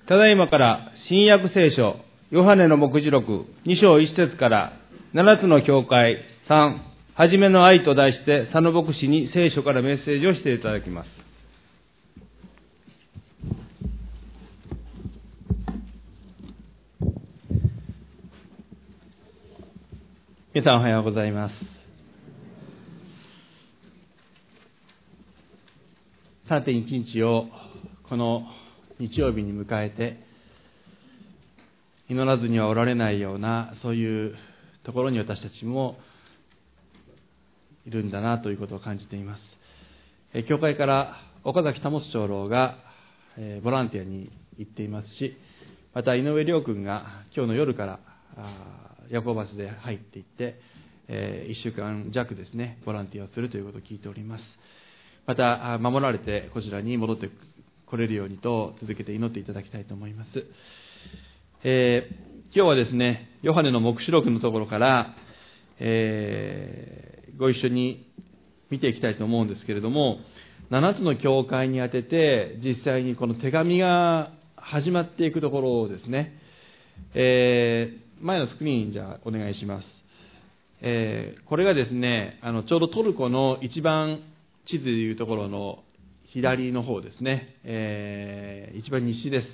ただいまから新約聖書ヨハネの黙示録2章1節から7つの教会3はじめの愛と題して佐野牧師に聖書からメッセージをしていただきます。皆さんおはようございます。3.1 日をこの日曜日に迎えて、祈らずにはおられないようなそういうところに私たちもいるんだなということを感じています。教会から岡崎保長老がボランティアに行っていますし、また井上亮君が今日の夜から夜行バスで入っていって1週間弱ですねボランティアをするということを聞いております。また守られてこちらに戻って来れるようにと続けて祈っていただきたいと思います。今日はですねヨハネの黙示録のところから、ご一緒に見ていきたいと思うんですけれども、7つの教会にあてて実際にこの手紙が始まっていくところをですね、前のスクリーンじゃお願いします。これがですねちょうどトルコの一番地図でいうところの左の方ですね、一番西です。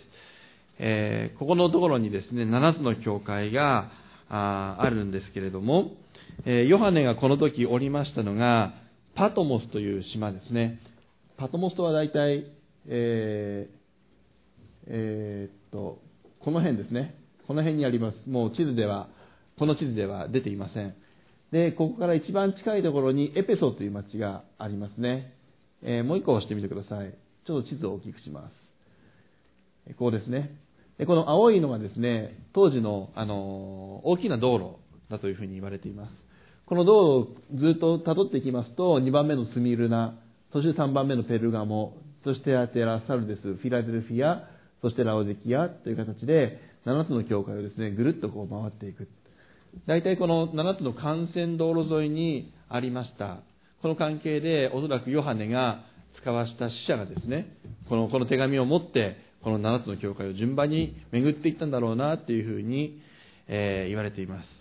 ここのところにですね7つの教会があるんですけれども、ヨハネがこの時おりましたのがパトモスという島ですね。パトモスとは大体、この辺ですね。この辺にあります。もうこの地図では出ていません。で、ここから一番近いところにエペソという町がありますね。もう一個押してみてください。ちょっと地図を大きくします。ここですね。でこの青いのがですね、当時の、大きな道路だというふうに言われています。この道路をずっと辿っていきますと、2番目のスミルナ、そして3番目のペルガモ、そしてアテラ、サルデス、フィラデルフィア、そしてラオデキアという形で、7つの教会をですね、ぐるっとこう回っていく。大体この7つの幹線道路沿いにありました。この関係でおそらくヨハネが使わした使者がですね、この手紙を持ってこの7つの教会を順番に巡っていったんだろうなというふうに、言われています。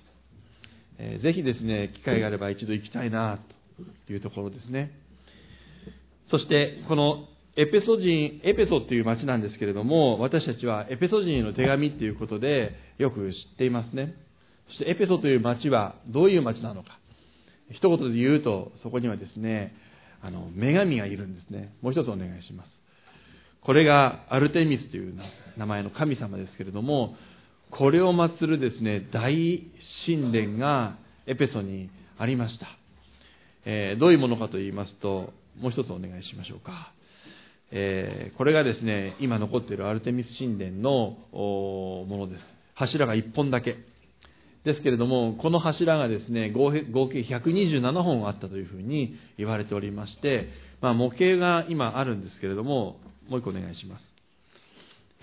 ぜひですね機会があれば一度行きたいなというところですね。そしてこのエペソという町なんですけれども、私たちはエペソ人への手紙ということでよく知っていますね。そしてエペソという町はどういう町なのか、一言で言うとそこにはですね女神がいるんですね。もう一つお願いします。これがアルテミスという名前の神様ですけれども、これを祀るですね大神殿がエペソにありました。どういうものかと言いますと、もう一つお願いしましょうか。これがですね今残っているアルテミス神殿のものです。柱が1本だけですけれども、この柱がですね合計127本あったというふうに言われておりまして、模型が今あるんですけれども、もう一個お願いします。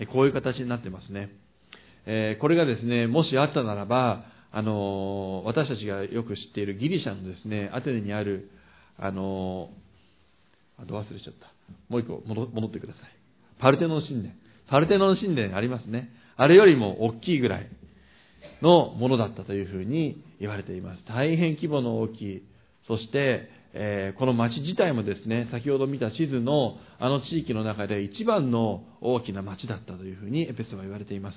こういう形になってますね。これがですねもしあったならば、私たちがよく知っているギリシャのですねアテネにあるあと忘れちゃった。もう一個戻ってください。パルテノン神殿ありますね。あれよりも大きいぐらいのものだったというふうに言われています。大変規模の大きい。そして、この町自体もですね、先ほど見た地図のあの地域の中で一番の大きな町だったというふうにエペソは言われています。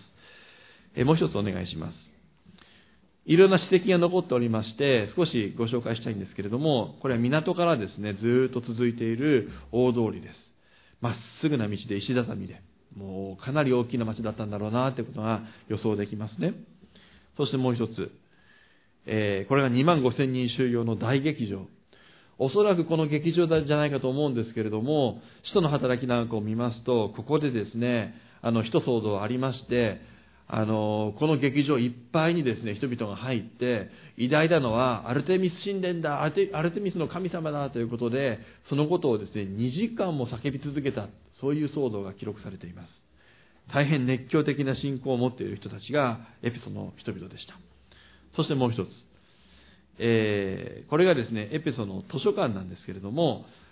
もう一つお願いします。いろんな史跡が残っておりまして、少しご紹介したいんですけれども、これは港からですねずっと続いている大通りです。まっすぐな道で石畳で、もうかなり大きな町だったんだろうなということが予想できますね。そしてもう一つ、これが25,000人収容の大劇場。おそらくこの劇場じゃないかと思うんですけれども、使徒の働きなんかを見ますと、ここでですね一騒動ありまして、この劇場いっぱいにですね人々が入って、偉大なのはアルテミス神殿だ、アルテミスの神様だということで、そのことをですね2時間も叫び続けた、そういう騒動が記録されています。大変熱狂的な信仰を持っている人たちがエペソの人々でした。そしてもう一つ、これがですねエペソの図書館なんですけれども、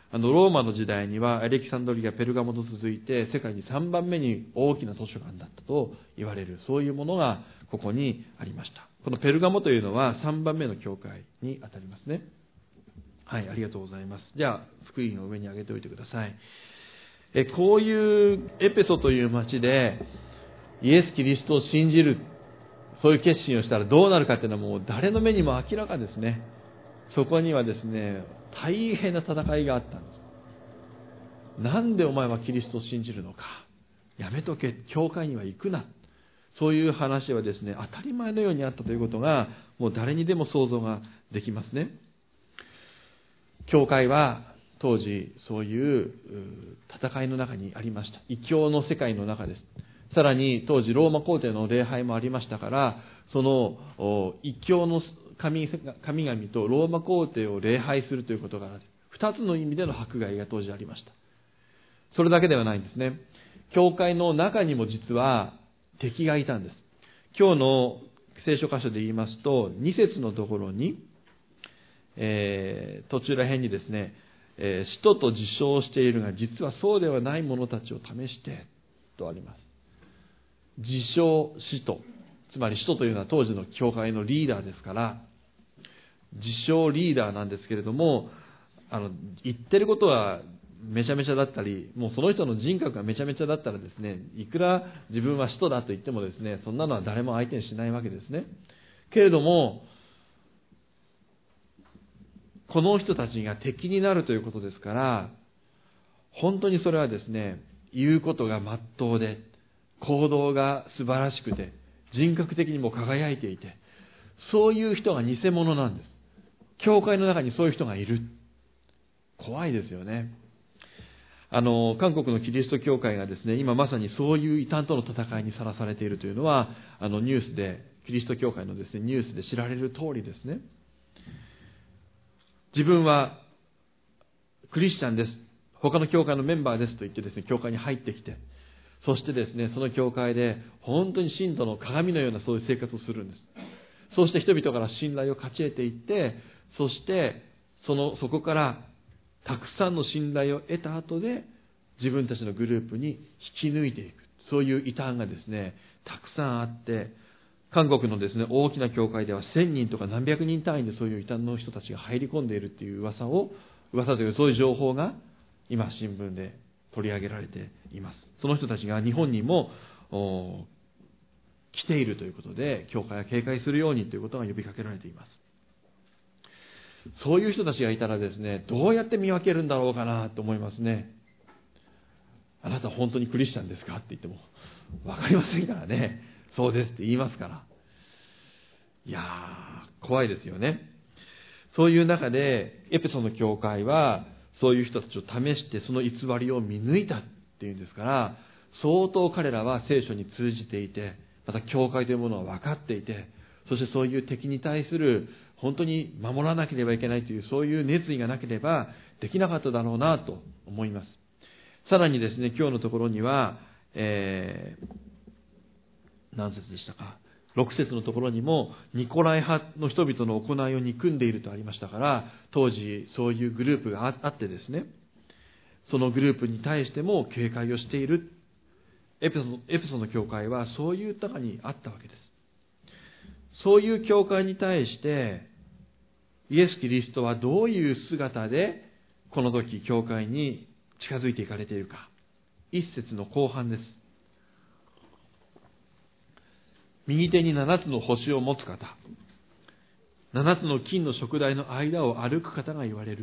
ローマの時代にはアレキサンドリア、ペルガモと続いて世界に3番目に大きな図書館だったと言われる、そういうものがここにありました。このペルガモというのは3番目の教会にあたりますね。はい、ありがとうございます。じゃあ福音を上に上げておいてください。こういうエペソという町でイエス・キリストを信じる、そういう決心をしたらどうなるかというのはもう誰の目にも明らかですね。そこにはですね、大変な戦いがあったんです。なんでお前はキリストを信じるのか、やめとけ、教会には行くな、そういう話はですね、当たり前のようにあったということがもう誰にでも想像ができますね。教会は当時そういう戦いの中にありました。異教の世界の中です。さらに当時ローマ皇帝の礼拝もありましたから、その異教の神々とローマ皇帝を礼拝するということが2つの意味での迫害が当時ありました。それだけではないんですね。教会の中にも実は敵がいたんです。今日の聖書箇所で言いますと、2節のところに、途中ら辺にですね、使徒と自称しているが実はそうではない者たちを試してとあります。自称使徒、つまり使徒というのは当時の教会のリーダーですから、自称リーダーなんですけれども、言ってることはめちゃめちゃだったり、もうその人の人格がめちゃめちゃだったらですね、いくら自分は使徒だと言ってもですね、そんなのは誰も相手にしないわけですね。けれども、この人たちが敵になるということですから、本当にそれはですね、言うことが真っ当で、行動が素晴らしくて、人格的にも輝いていて、そういう人が偽物なんです。教会の中にそういう人がいる。怖いですよね。韓国のキリスト教会がですね、今まさにそういう異端との戦いにさらされているというのは、ニュースで、キリスト教会のですね、ニュースで知られる通りですね。自分はクリスチャンです、他の教会のメンバーですと言ってですね、教会に入ってきて、そしてですね、その教会で本当に信徒の鏡のようなそういう生活をするんです。そうして人々から信頼を勝ち得ていって、そしてそこからたくさんの信頼を得た後で自分たちのグループに引き抜いていく、そういう異端がですね、たくさんあって、韓国のですね、大きな教会では1000人とか何百人単位でそういう異端の人たちが入り込んでいるっていう噂というそういう情報が今新聞で取り上げられています。その人たちが日本にも来ているということで、教会は警戒するようにということが呼びかけられています。そういう人たちがいたらですね、どうやって見分けるんだろうかなと思いますね。あなた本当にクリスチャンですかって言っても分かりませんからね。そうですって言いますから。いやー、怖いですよね。そういう中でエペソの教会はそういう人たちを試してその偽りを見抜いたっていうんですから、相当彼らは聖書に通じていて、また教会というものは分かっていて、そしてそういう敵に対する本当に守らなければいけないというそういう熱意がなければできなかっただろうなと思います。さらにですね、今日のところには、何節でしたか、6節のところにもニコライ派の人々の行いを憎んでいるとありましたから、当時そういうグループがあってですね、そのグループに対しても警戒をしている。エペソの教会はそういう中にあったわけです。そういう教会に対してイエス・キリストはどういう姿でこの時教会に近づいていかれているか。一節の後半です。右手に7つの星を持つ方、7つの金の燭台の間を歩く方が言われる。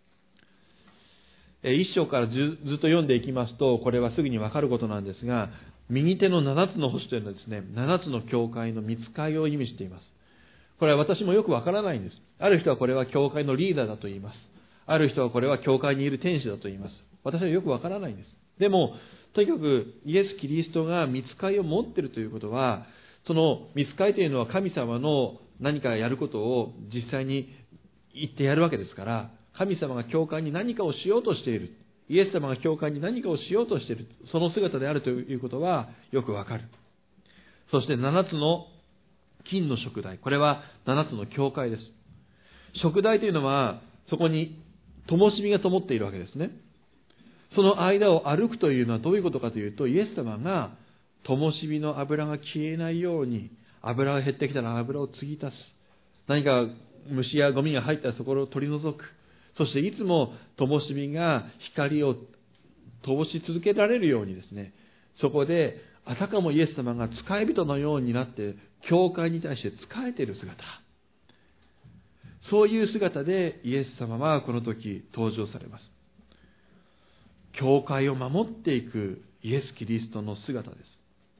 一章からずっと読んでいきますと、これはすぐにわかることなんですが、右手の7つの星というのはですね、7つの教会の御使いを意味しています。これは私もよくわからないんです。ある人はこれは教会のリーダーだと言います。ある人はこれは教会にいる天使だと言います。私はよくわからないんです。でも、とにかくイエス・キリストが御使いを持っているということは、その御使いというのは神様の何かやることを実際に言ってやるわけですから、神様が教会に何かをしようとしている、イエス様が教会に何かをしようとしている、その姿であるということはよくわかる。そして7つの金の燭台、これは7つの教会です。燭台というのはそこに灯火が灯っているわけですね。その間を歩くというのはどういうことかというと、イエス様が灯火の油が消えないように、油が減ってきたら油を継ぎ足す。何か虫やゴミが入ったらそこを取り除く。そしていつも灯火が光を灯し続けられるようにですね、そこであたかもイエス様が使い人のようになって教会に対して仕えている姿、そういう姿でイエス様はこの時登場されます。教会を守っていくイエス・キリストの姿です。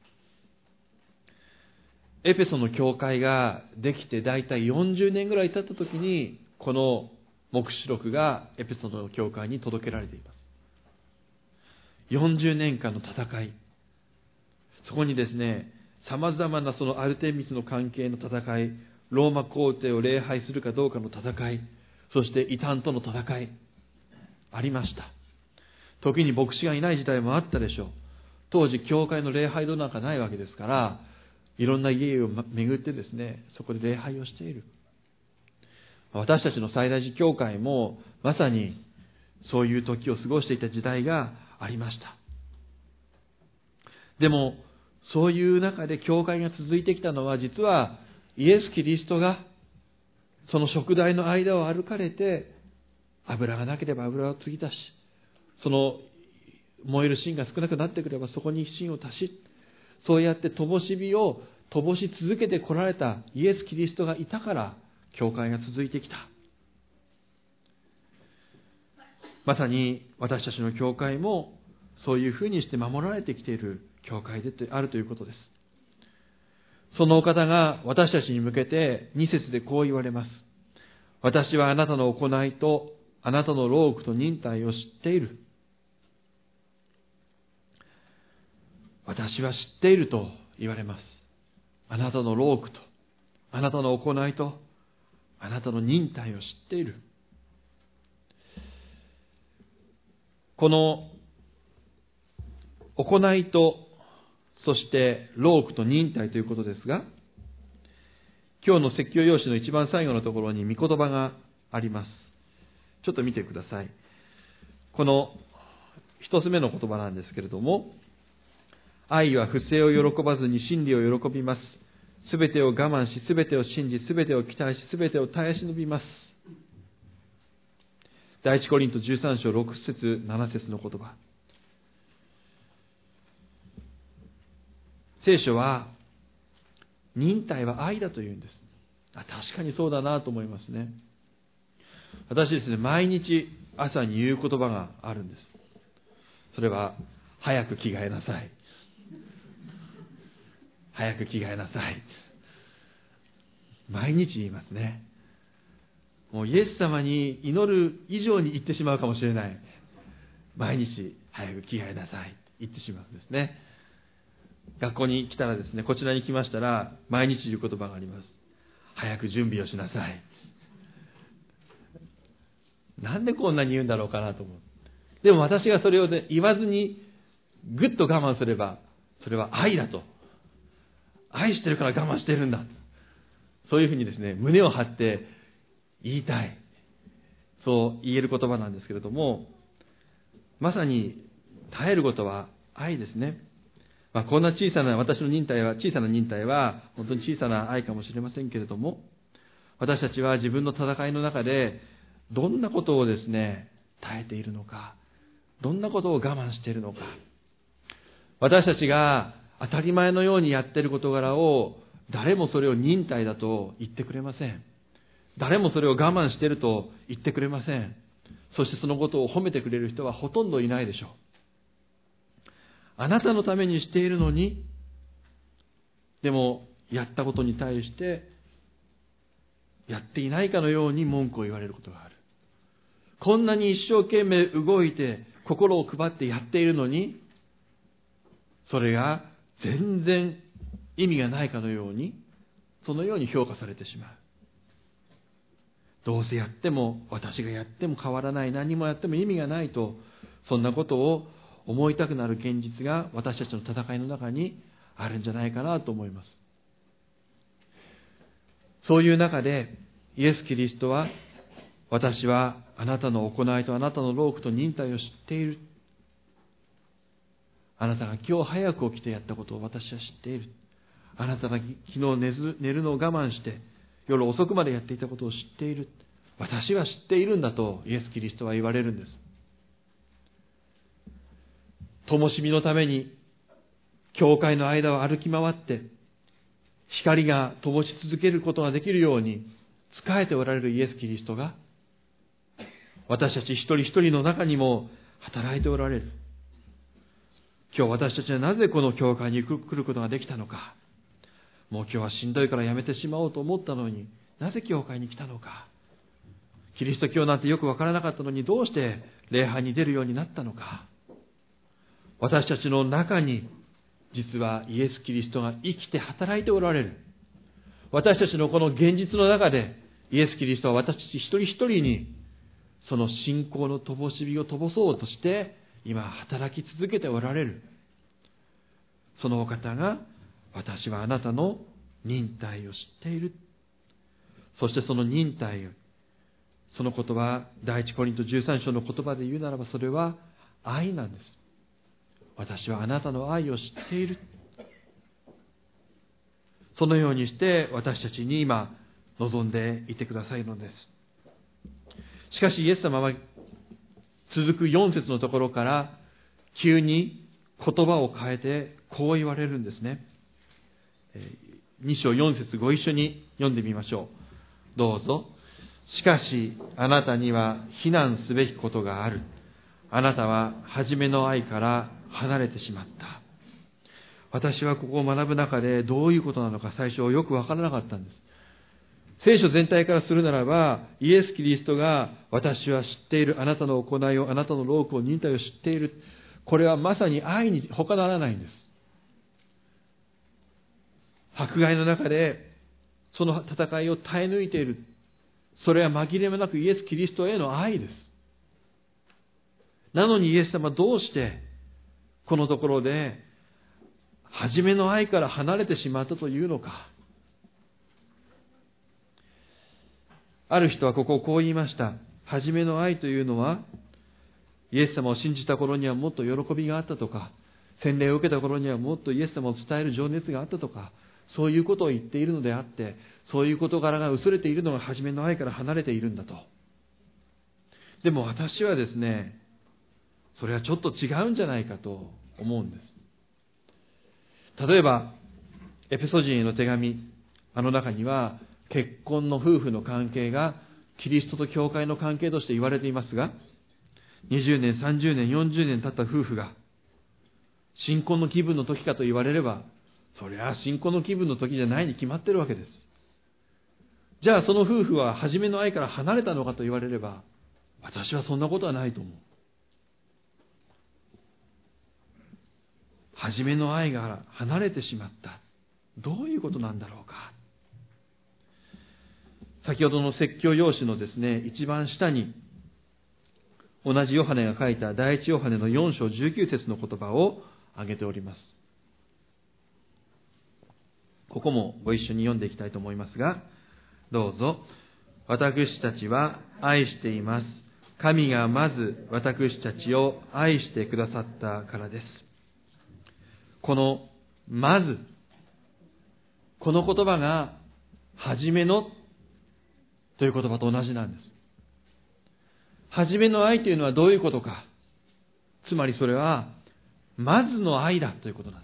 エペソの教会ができてだいたい40年ぐらい経った時に、この黙示録がエペソの教会に届けられています。40年間の戦い、そこにですね、様々なそのアルテミスの関係の戦い、ローマ皇帝を礼拝するかどうかの戦い、そして異端との戦いありました。時に牧師がいない時代もあったでしょう。当時教会の礼拝堂なんかないわけですから、いろんな家を巡ってですね、そこで礼拝をしている。私たちの最大寺教会もまさにそういう時を過ごしていた時代がありました。でもそういう中で教会が続いてきたのは、実はイエス・キリストがその食台の間を歩かれて、油がなければ油を継ぎ足し、その燃える芯が少なくなってくればそこに芯を足し、そうやって灯火を灯し続けてこられたイエス・キリストがいたから教会が続いてきた。まさに私たちの教会もそういうふうにして守られてきている教会であるということです。そのお方が私たちに向けて2節でこう言われます。私はあなたの行いとあなたの労苦と忍耐を知っている。私は知っていると言われます。あなたの労苦とあなたの行いとあなたの忍耐を知っている。この行いと、そして労苦と忍耐ということですが、今日の説教用紙の一番最後のところに御言葉があります。ちょっと見てください。この一つ目の言葉なんですけれども、愛は不正を喜ばずに真理を喜びます。すべてを我慢し、すべてを信じ、すべてを期待し、すべてを耐え忍びます。第一コリント13章6節7節の言葉。聖書は忍耐は愛だというんです。確かにそうだなと思いますね。私ですね、毎日朝に言う言葉があるんです。それは、早く着替えなさい。早く着替えなさい。毎日言いますね。もうイエス様に祈る以上に言ってしまうかもしれない。毎日早く着替えなさい。言ってしまうんですね。学校に来たらですね、こちらに来ましたら、毎日言う言葉があります。早く準備をしなさい。なんでこんなに言うんだろうかなと思う。でも私がそれを、言わずにぐっと我慢すれば、それは愛だと。愛してるから我慢してるんだ。そういうふうにですね、胸を張って言いたい。そう言える言葉なんですけれども、まさに耐えることは愛ですね。こんな小さな私の忍耐は、小さな忍耐は本当に小さな愛かもしれませんけれども、私たちは自分の戦いの中でどんなことをですね、耐えているのか、どんなことを我慢しているのか、私たちが当たり前のようにやっている事柄を誰もそれを忍耐だと言ってくれません。誰もそれを我慢していると言ってくれません。そしてそのことを褒めてくれる人はほとんどいないでしょう。あなたのためにしているのに、でもやったことに対してやっていないかのように文句を言われることがある。こんなに一生懸命動いて心を配ってやっているのに、それが全然意味がないかのように、そのように評価されてしまう。どうせやっても、私がやっても変わらない、何もやっても意味がないと、そんなことを思いたくなる現実が私たちの戦いの中にあるんじゃないかなと思います。そういう中でイエス・キリストは、私はあなたの行いとあなたの労苦と忍耐を知っている。あなたが今日早く起きてやったことを私は知っている。あなたが昨日寝るのを我慢して夜遅くまでやっていたことを知っている。私は知っているんだとイエス・キリストは言われるんです。灯火のために教会の間を歩き回って光が灯し続けることができるように仕えておられるイエス・キリストが私たち一人一人の中にも働いておられる。今日私たちはなぜこの教会に来ることができたのか。もう今日はしんどいからやめてしまおうと思ったのに、なぜ教会に来たのか。キリスト教なんてよくわからなかったのに、どうして礼拝に出るようになったのか。私たちの中に実はイエス・キリストが生きて働いておられる。私たちのこの現実の中でイエス・キリストは私たち一人一人にその信仰の灯火を灯そうとして今働き続けておられる。そのお方が、私はあなたの忍耐を知っている。そしてその忍耐、その言葉、第一コリント13章の言葉で言うならば、それは愛なんです。私はあなたの愛を知っている。そのようにして私たちに今望んでいてくださるのです。しかしイエス様は続く4節のところから急に言葉を変えてこう言われるんですね。2章4節ご一緒に読んでみましょう。どうぞ。しかしあなたには非難すべきことがある。あなたは初めの愛から離れてしまった。私はここを学ぶ中でどういうことなのか最初よくわからなかったんです。聖書全体からするならば、イエス・キリストが私は知っている、あなたの行いを、あなたの労苦を、忍耐を知っている。これはまさに愛に他ならないんです。迫害の中でその戦いを耐え抜いている。それは紛れもなくイエス・キリストへの愛です。なのにイエス様はどうしてこのところで初めの愛から離れてしまったというのか。ある人はここをこう言いました。初めの愛というのは、イエス様を信じた頃にはもっと喜びがあったとか、洗礼を受けた頃にはもっとイエス様を伝える情熱があったとか、そういうことを言っているのであって、そういう事柄が薄れているのが初めの愛から離れているんだと。でも私はですね、それはちょっと違うんじゃないかと思うんです。例えば、エペソ人への手紙、あの中には、結婚の夫婦の関係がキリストと教会の関係として言われていますが、20年、30年、40年経った夫婦が新婚の気分の時かと言われれば、それは新婚の気分の時じゃないに決まってるわけです。じゃあその夫婦は初めの愛から離れたのかと言われれば、私はそんなことはないと思う。初めの愛が離れてしまった。どういうことなんだろうか。先ほどの説教用紙のですね、一番下に同じヨハネが書いた第一ヨハネの4章19節の言葉を挙げております。ここもご一緒に読んでいきたいと思いますが、どうぞ。私たちは愛しています。神がまず私たちを愛してくださったからです。このまず、この言葉が初めのという言葉と同じなんです。初めの愛というのはどういうことか。つまりそれはまずの愛だということなんです。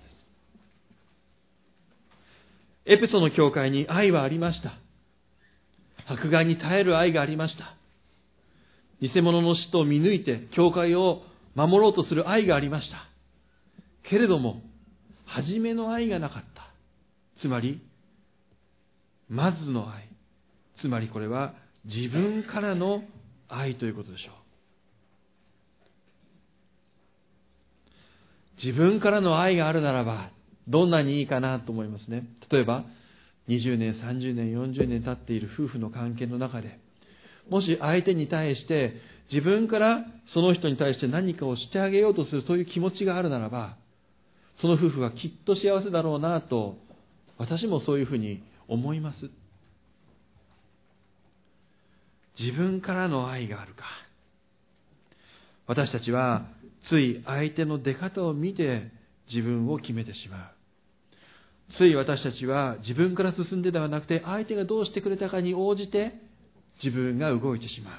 エペソの教会に愛はありました。迫害に耐える愛がありました。偽物の使徒を見抜いて教会を守ろうとする愛がありました。けれども初めの愛がなかった。つまりまずの愛、つまりこれは自分からの愛ということでしょう。自分からの愛があるならばどんなにいいかなと思いますね。例えば20年、30年、40年経っている夫婦の関係の中で、もし相手に対して自分からその人に対して何かをしてあげようとするそういう気持ちがあるならば、その夫婦はきっと幸せだろうなと私もそういうふうに思います。自分からの愛があるか。 私たちはつい相手の出方を見て自分を決めてしまう。つい私たちは自分から進んでではなくて、相手がどうしてくれたかに応じて自分が動いてしまう。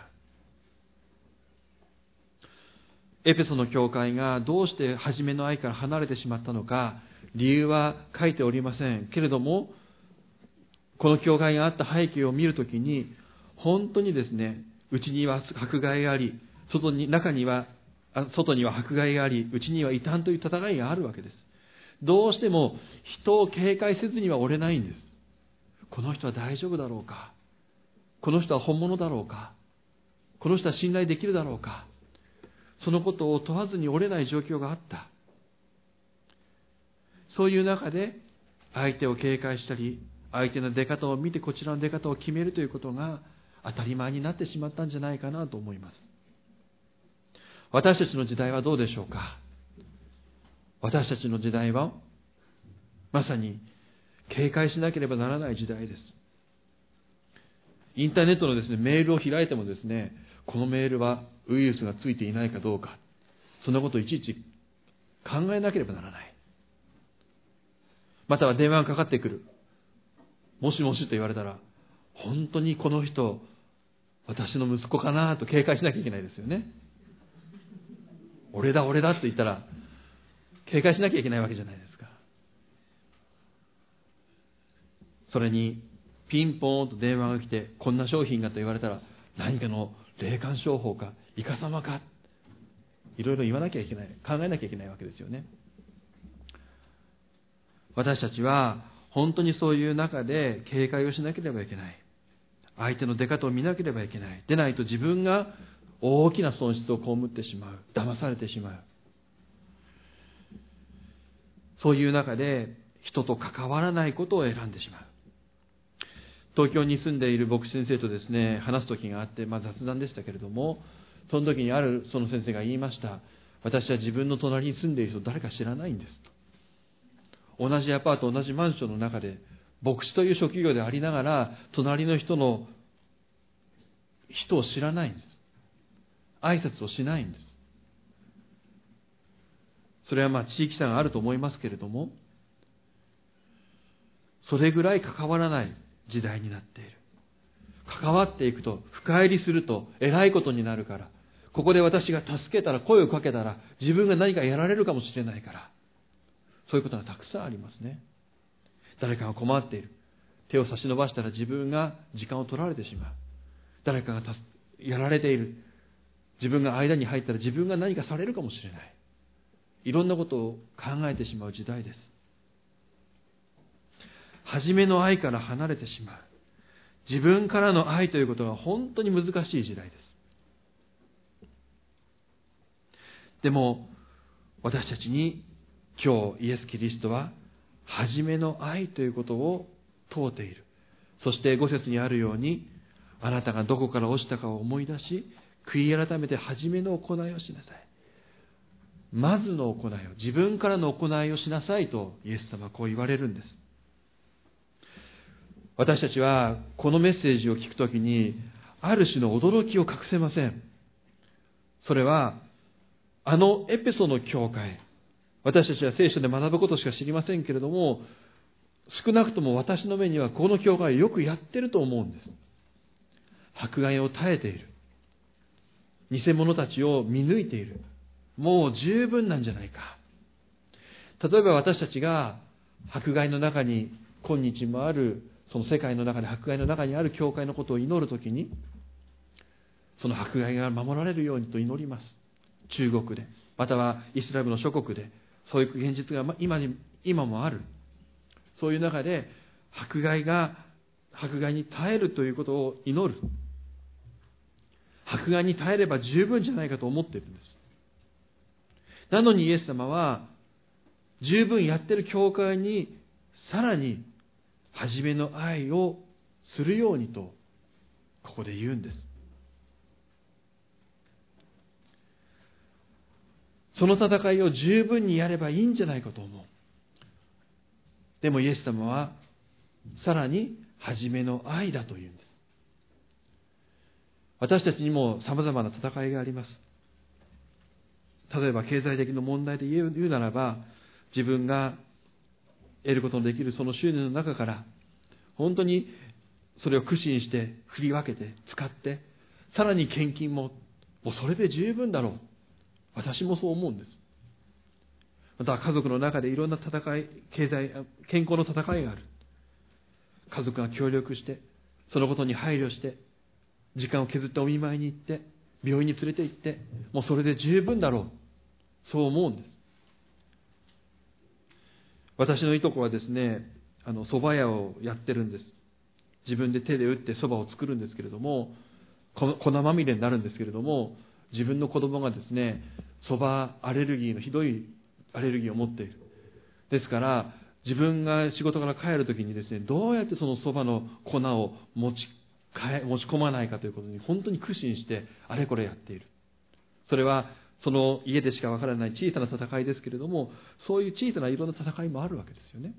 エペソの教会がどうして初めの愛から離れてしまったのか、理由は書いておりませんけれども、この教会があった背景を見るときに、本当にですね、内には迫害があり、外には迫害があり、内には異端という戦いがあるわけです。どうしても人を警戒せずには折れないんです。この人は大丈夫だろうか、この人は本物だろうか、この人は信頼できるだろうか、そのことを問わずに折れない状況があった。そういう中で相手を警戒したり、相手の出方を見てこちらの出方を決めるということが当たり前になってしまったんじゃないかなと思います。私たちの時代はどうでしょうか。私たちの時代はまさに警戒しなければならない時代です。インターネットのですね、メールを開いてもですね、このメールはウイルスがついていないかどうか、そんなことをいちいち考えなければならない。または電話がかかってくる。もしもしと言われたら、本当にこの人、私の息子かなと警戒しなきゃいけないですよね。俺だって言ったら、警戒しなきゃいけないわけじゃないですか。それに、ピンポーンと電話が来て、こんな商品がと言われたら、何かの霊感商法か、イカ様か、いろいろ言わなきゃいけない、考えなきゃいけないわけですよね。私たちは、本当にそういう中で警戒をしなければいけない。相手の出方を見なければいけない。でないと自分が大きな損失を被ってしまう。騙されてしまう。そういう中で人と関わらないことを選んでしまう。東京に住んでいる牧師先生とですね、話す時があって、雑談でしたけれども、その時にその先生が言いました。私は自分の隣に住んでいる人誰か知らないんですと。同じアパート、同じマンションの中で、牧師という職業でありながら、隣の人を知らないんです。挨拶をしないんです。それは地域差があると思いますけれども、それぐらい関わらない時代になっている。関わっていくと、深入りすると、偉いことになるから、ここで私が助けたら、声をかけたら、自分が何かやられるかもしれないから、そういうことがたくさんありますね。誰かが困っている。手を差し伸ばしたら自分が時間を取られてしまう。誰かがやられている。自分が間に入ったら自分が何かされるかもしれない。いろんなことを考えてしまう時代です。初めの愛から離れてしまう。自分からの愛ということが本当に難しい時代です。でも私たちに今日イエス・キリストは初めの愛ということを問うている。そして5節にあるように、あなたがどこから落ちたかを思い出し、悔い改めて初めの行いをしなさい。まずの行いを、自分からの行いをしなさいとイエス様はこう言われるんです。私たちはこのメッセージを聞くときにある種の驚きを隠せません。それはエペソの教会、私たちは聖書で学ぶことしか知りませんけれども、少なくとも私の目にはこの教会をよくやってると思うんです。迫害を耐えている。偽物たちを見抜いている。もう十分なんじゃないか。例えば私たちが迫害の中に今日もある、その世界の中で迫害の中にある教会のことを祈るときに、その迫害が守られるようにと祈ります。中国で、またはイスラエルの諸国で、そういう現実が今もある。そういう中で迫害に耐えるということを祈る。迫害に耐えれば十分じゃないかと思っているんです。なのにイエス様は十分やってる教会にさらに初めの愛をするようにとここで言うんです。その戦いを十分にやればいいんじゃないかと思う。でもイエス様はさらに初めの愛だと言うんです。私たちにも様々な戦いがあります。 例えば経済的な問題で言うならば、自分が得ることのできるその収入の中から本当にそれを苦心して振り分けて使って、さらに献金もうそれで十分だろう。私もそう思うんです。また家族の中でいろんな戦い、健康の戦いがある。家族が協力してそのことに配慮して時間を削ってお見舞いに行って病院に連れて行って、もうそれで十分だろう、そう思うんです。私のいとこはですね、蕎麦屋をやってるんです。自分で手で打って蕎麦を作るんですけれども、粉まみれになるんですけれども、自分の子供がですね、蕎麦アレルギーのひどいアレルギーを持っている。ですから自分が仕事から帰るときにですね、どうやってその蕎麦の粉を持ち込まないかということに本当に苦心してあれこれやっている。それはその家でしかわからない小さな戦いですけれども、そういう小さないろんな戦いもあるわけですよね。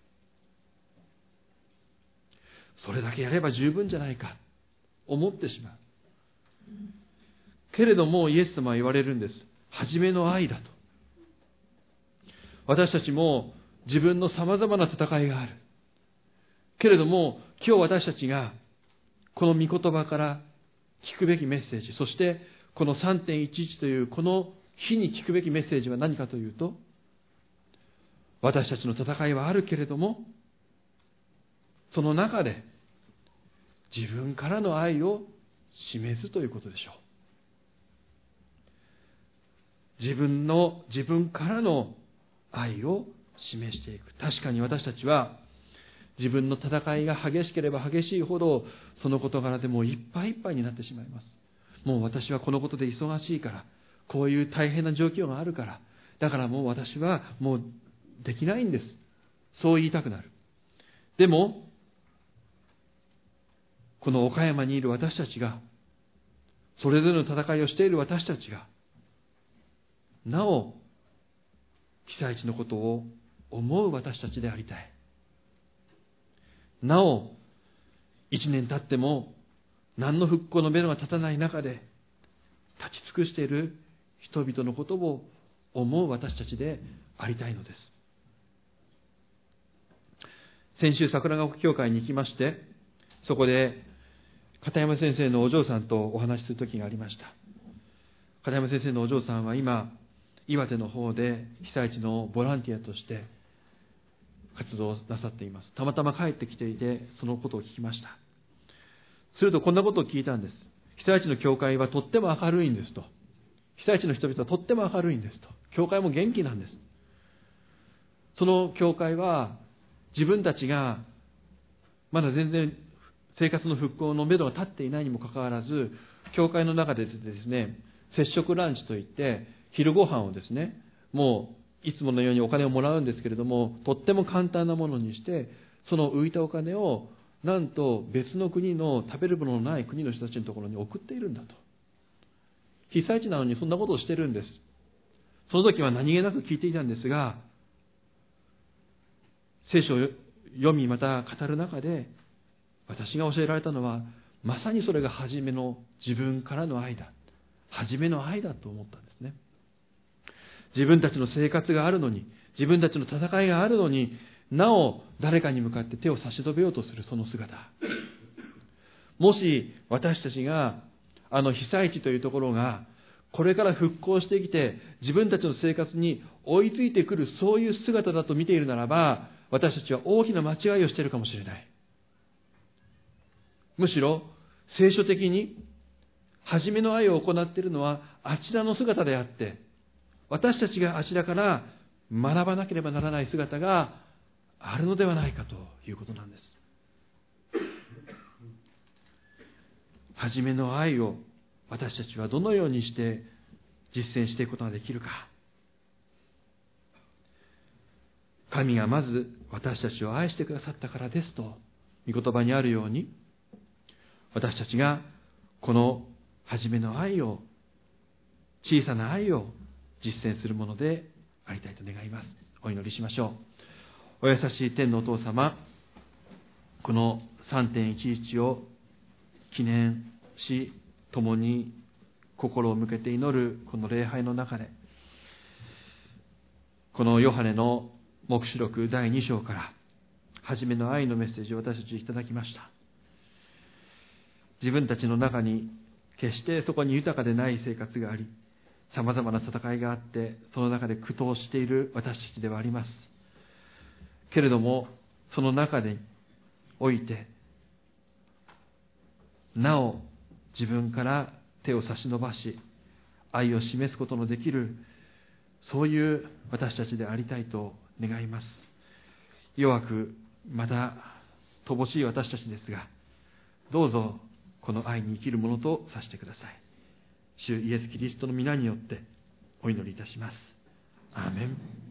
それだけやれば十分じゃないか思ってしまう。けれどもイエス様は言われるんです。初めの愛だと。私たちも自分の様々な戦いがある。けれども今日私たちがこの御言葉から聞くべきメッセージ、そしてこの 3.11 というこの日に聞くべきメッセージは何かというと、私たちの戦いはあるけれども、その中で自分からの愛を示すということでしょう。自分からの愛を示していく。確かに私たちは自分の戦いが激しければ激しいほど、その事柄でもういっぱいいっぱいになってしまいます。もう私はこのことで忙しいから、こういう大変な状況があるから、だからもう私はもうできないんです。そう言いたくなる。でもこの岡山にいる私たちが、それぞれの戦いをしている私たちが、なお被災地のことを思う私たちでありたい。なお1年経っても何の復興の目処が立たない中で立ち尽くしている人々のことを思う私たちでありたいのです。先週桜ヶ丘教会に行きまして、そこで片山先生のお嬢さんとお話しする時がありました。片山先生のお嬢さんは今岩手の方で被災地のボランティアとして活動なさっています。たまたま帰ってきていてそのことを聞きました。するとこんなことを聞いたんです。被災地の教会はとっても明るいんですと。被災地の人々はとっても明るいんですと。教会も元気なんです。その教会は自分たちがまだ全然生活の復興の目処が立っていないにもかかわらず、教会の中でですね、接触ランチといって昼ご飯をですね、もういつものようにお金をもらうんですけれども、とっても簡単なものにして、その浮いたお金をなんと別の国の食べるもののない国の人たちのところに送っているんだと。被災地なのにそんなことをしてるんです。その時は何気なく聞いていたんですが、聖書を読みまた語る中で私が教えられたのは、まさにそれが初めの自分からの愛だ、初めの愛だと思ったんですね。自分たちの生活があるのに、自分たちの戦いがあるのに、なお誰かに向かって手を差し伸べようとするその姿。もし私たちが被災地というところがこれから復興してきて自分たちの生活に追いついてくる、そういう姿だと見ているならば、私たちは大きな間違いをしているかもしれない。むしろ聖書的に初めの愛を行っているのはあちらの姿であって、私たちがあちらから学ばなければならない姿があるのではないかということなんです。初めの愛を私たちはどのようにして実践していくことができるか。神がまず私たちを愛してくださったからですと御言葉にあるように、私たちがこの初めの愛を、小さな愛を実践するものでありたいと願います。お祈りしましょう。お優しい天のお父様、この 3.11 を記念し、共に心を向けて祈るこの礼拝の中で、 このヨハネの黙示録第2章から初めの愛のメッセージを私たちいただきました。自分たちの中に決してそこに豊かでない生活があり、さまざまな戦いがあって、その中で苦闘している私たちではあります。けれどもその中でおいて、なお自分から手を差し伸ばし愛を示すことのできる、そういう私たちでありたいと願います。弱くまた乏しい私たちですが、どうぞこの愛に生きるものとさせてください。主イエス・キリストの皆によってお祈りいたします。アーメン。